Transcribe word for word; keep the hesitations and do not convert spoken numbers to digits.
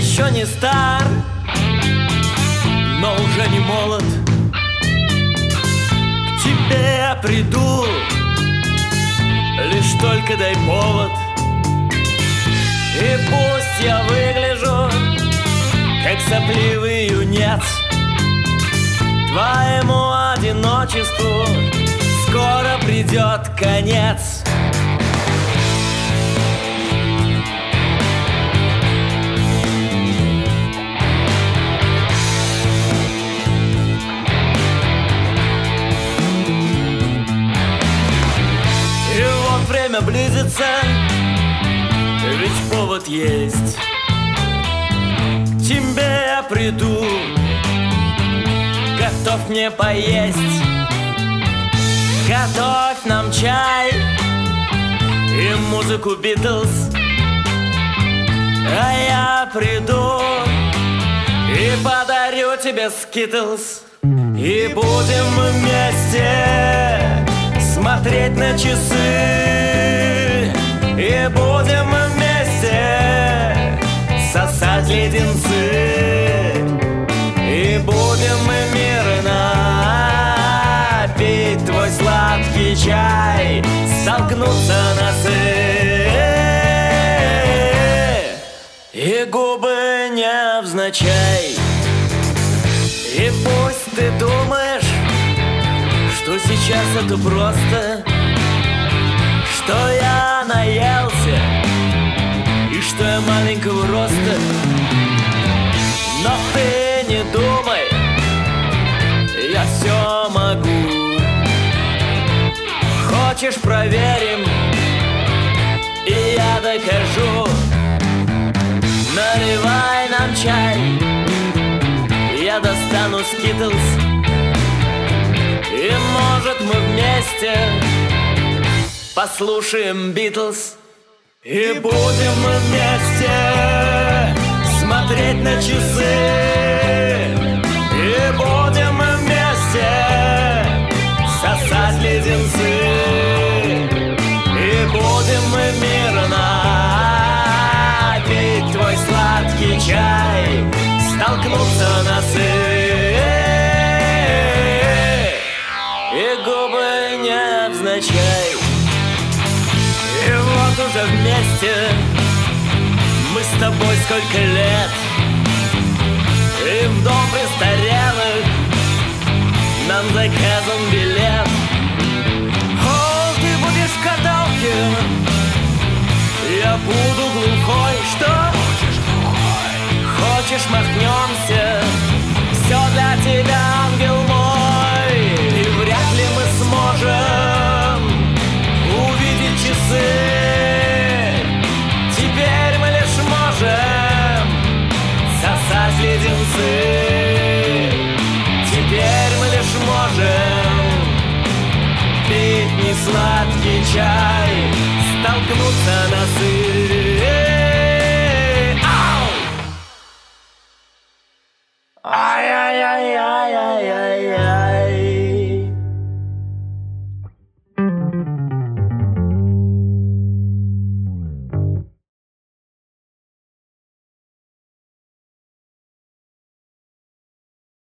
еще не стар, но уже не молод. К тебе я приду, лишь только дай повод. И пусть я выгляжу, как сопливый юнец, твоему одиночеству скоро придет конец. И вот время близится, ведь повод есть. К тебе я приду, готов мне поесть. Готовь нам чай и музыку Битлз, а я приду и подарю тебе Скитлз. И будем вместе смотреть на часы, и будем вместе сосать леденцы, и будем мы мирно пить твой сладкий чай, столкнуться носы и губы невзначай. И пусть ты думаешь, что сейчас это просто, что я наелся и что я маленького роста, но ты не думай, я все могу. Хочешь, проверим, и я докажу. Наливай нам чай, я достану Скитлз, и может мы вместе послушаем Битлз. И будем мы вместе смотреть на часы, и будем мы вместе сосать леденцы, и будем мы мирно пить твой сладкий чай, столкнуться носы и губы невзначай. И вот уже вместе мы с тобой сколько лет, и в дом престарелых нам заказан билет. О, ты будешь в каталке, я буду глухой. Что? Хочешь, махнемся, все для тебя, ангел мой. И вряд ли мы сможем увидеть часы. Теперь мы лишь можем сосать леденцы. Теперь мы лишь можем пить несладкий чай, столкнуться носы.